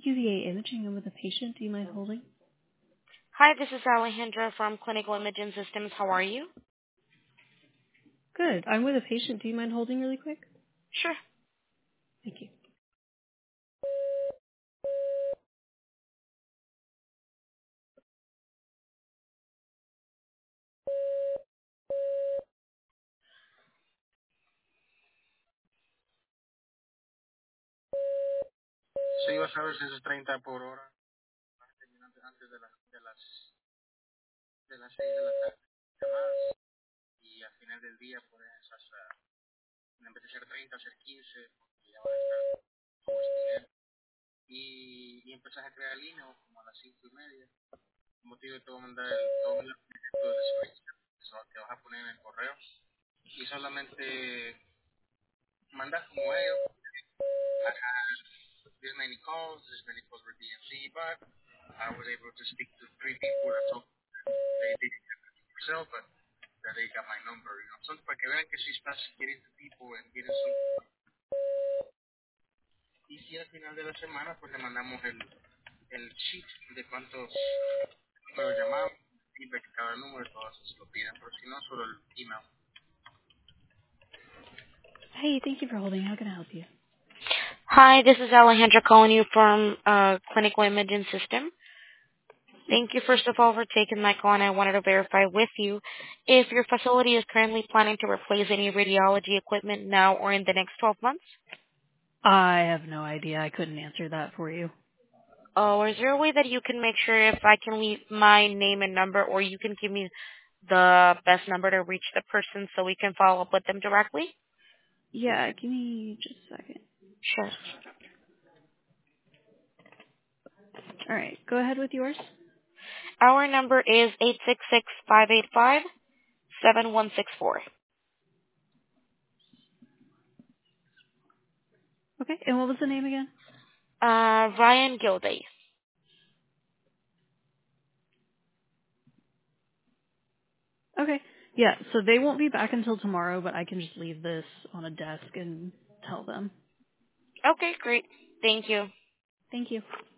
UVA Imaging. I'm with a patient. Do you mind holding? Hi, this is Alejandra from Clinical Imaging Systems. How are you? Good. I'm with a patient. Do you mind holding really quick? Sure. Thank you. Sí, vas a ver si es 30 por hora, antes de las 6 de la tarde, llamadas, y al final del día puedes hasta, en vez de ser 30, hacer 15, porque ya van a estar como estudiantes. Y empezás a crear línea como a las 5:30. Como te digo, te voy a mandar todo el proyecto del screenshot que vas a poner en el correo. Y solamente mandas como ellos, this many calls for DMC, but I was able to speak to 3 people that told they did it themselves, but that they got my number, you know. Son para que vean que si estás getting to people and getting some. Y si al final de la semana, pues le mandamos el sheet de cuántos números llamamos, feedback de cada número y todo eso se lo piden, pero si no, solo el email. Hey, thank you for holding. How can I help you? Hi, this is Alejandra calling you from Clinical Imaging System. Thank you, first of all, for taking my call, and I wanted to verify with you if your facility is currently planning to replace any radiology equipment now or in the next 12 months. I have no idea. I couldn't answer that for you. Oh, is there a way that you can make sure if I can leave my name and number, or you can give me the best number to reach the person so we can follow up with them directly? Yeah, give me just a second. Sure. All right, go ahead with yours. Our number is 866-585-7164. Okay, and what was the name again? Ryan Gilday. Okay. Yeah, so they won't be back until tomorrow, but I can just leave this on a desk and tell them. Okay, great. Thank you. Thank you.